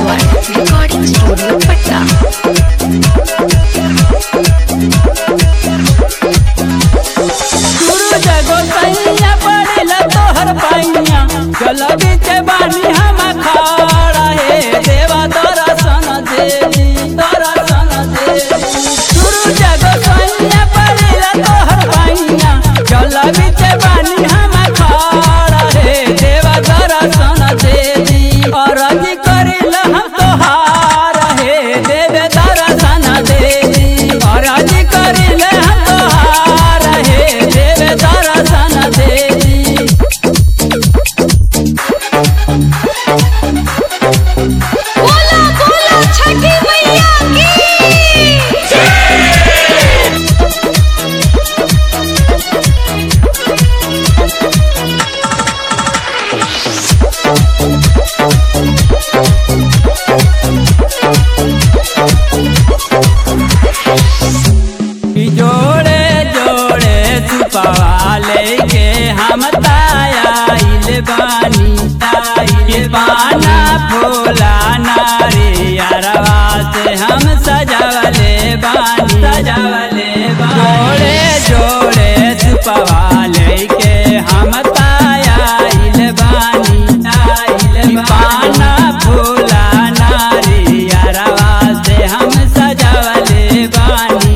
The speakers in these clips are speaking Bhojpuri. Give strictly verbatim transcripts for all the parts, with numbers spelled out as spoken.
Swan Recording Studio Patna। चल बीचे बानी हम खड़ा हे देवा तोरा सन देवी तोरा सन देवी गुरु जगो सैया पड़ेला तोहर पाइया चल बीचे बानी हम खड़ा हे देवा तोरा सन देवी और जी करिला हम तोहार हे देवे तोरा सन देवी और जी करिला हम तोहार हे देवे तोरा सन देवी। बोला बोला छठी मैया की जोड़े जोड़े छुपा लेके हम तायाइल बानी ताइल बाना फूला नारी अरवा से हम सजावले बानी सजावले जोड़े जोड़े छुपा लेके हम तायाइल बानी ताइल बाना फूला नारी अरवा से हम सजावले बानी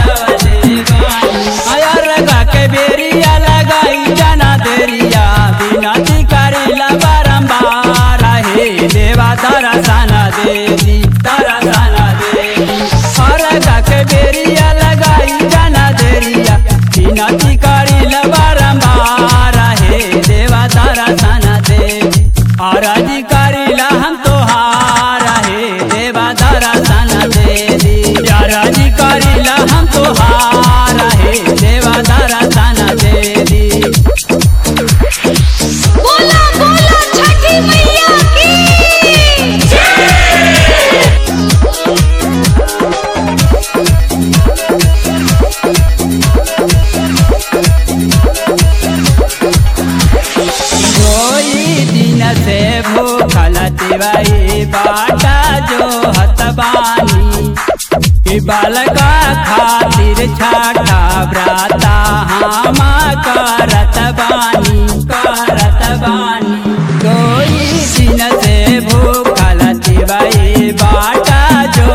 बेरिया लगाई जाना देरिया बिनती करेला बारंबार हे देवा तारा साना देवी तारा साना देवी और के बेरिया लगाई जाना देरिया बिनती करेला बारंबार हे देवा तारा साना देवी और जी करेला हम तोहार हे देवा तारा साना देवी यार जी करेला हम तोहार हे देवा तारा साना देवी। बोला बोला छठी मैया की कोई दिन से भूखल तिवाई बाटा जो हतबानी बालका खातिर छाटा ब्राता हम करत बानी करत बानी कोई दिन से भूखल तिवाई बाटा जो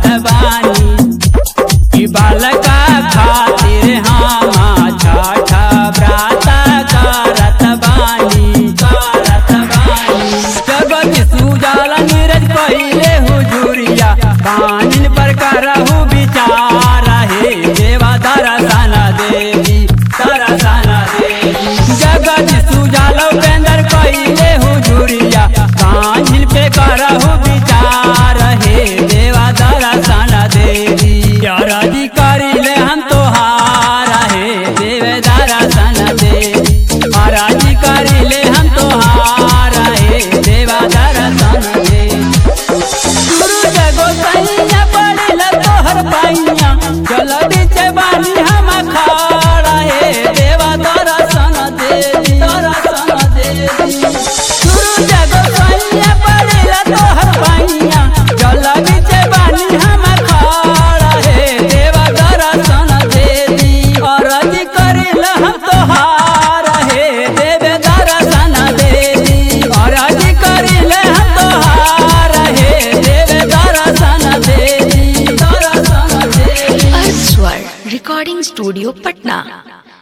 हतबानी बालका खातिर हम छाटा ब्राता करत बानी करत बानी जगत सुजाला नीरज पहिले हुजूरिया बानिन पर करहु विचार हे देवा तारा साना देवी तारा साना देवी जगत सुजालो पेंदर पहिले हुजूरिया बानिन पे करहु विचार हे देवा तारा साना देवी यार जी करिले हम तोहार हे देवे तारा साना देवी और जी करिले हम तोहार हे देवा तारा साना देवी गुरु जगो सैया पड़ेला तोहर पाइया चल बीचे बानी हम खड़ा हे देवा तोरा सन देवी तोरा सन देवी गुरु जगो सैया पड़ेला तोहर पाइया चल बीचे बानी हम खड़ा हे देवा तोरा सन देवी और जी करिला हम तोहार हे देवे तोरा सन देवी और जी करिले हम तोहार हे देवे तोरा सन देवी तोरा सन देवी। Swan Recording Studio Patna।